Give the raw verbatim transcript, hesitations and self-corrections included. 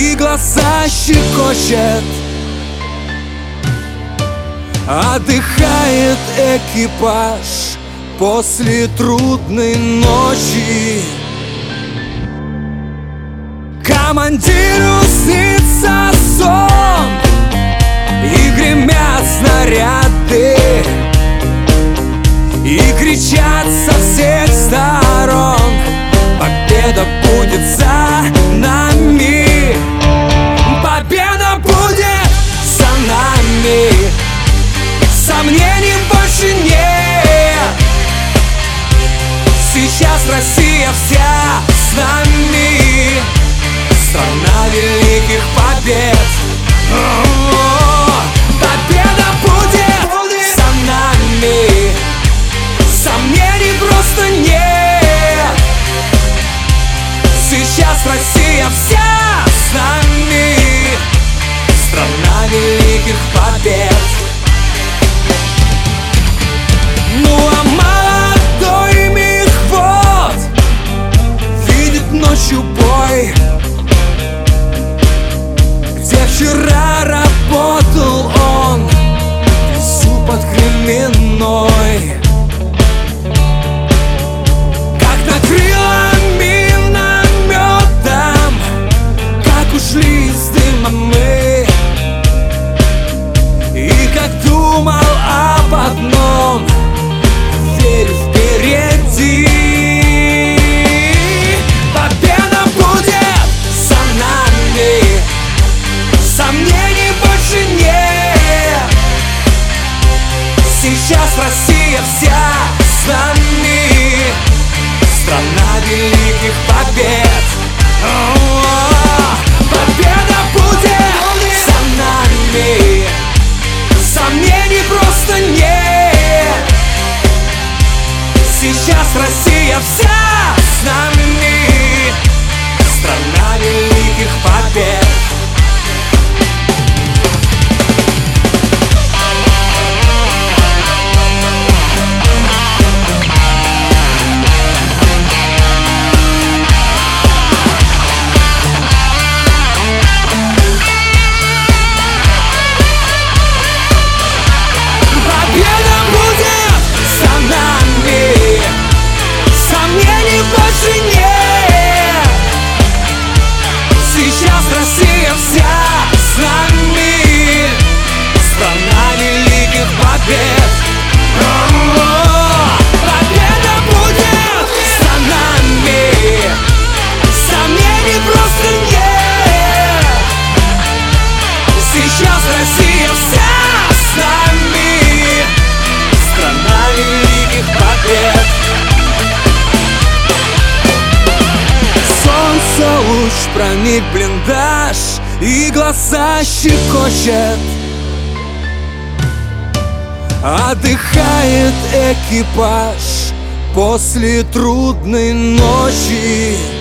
и глаза щекочет. Отдыхает экипаж после трудной ночи. Командиру снится сон, и гремят снаряды, и кричат со всех сторон: победа будет за нами, победа будет за нами. Сомнений больше нет. Сейчас Россия вся с нами, страна великих побед. Победа будет за нами, сомнений просто нет. Сейчас Россия вся с нами, страна великих побед. Ну а молодой мехвод видит ночью бой, где вчера работал он в лесу под Кременной. Как накрыло минометом, как ушли из дыма мы, и как думал об одном: верю впереди. Победа будет за нами, сомнений больше нет. Сейчас Россия вся с нами, страна великих побед. Победа будет за нами, сомнений просто нет. Сейчас Россия вся с нами, страна великих побед. Больше нет. Сейчас Россия вся с нами, страна великих побед. Победа будет за нами, сомнений просто нет. Сейчас Россия вся с нами, страна великих побед. Луч проник в блиндаж, и глаза щекочет. Отдыхает экипаж после трудной ночи.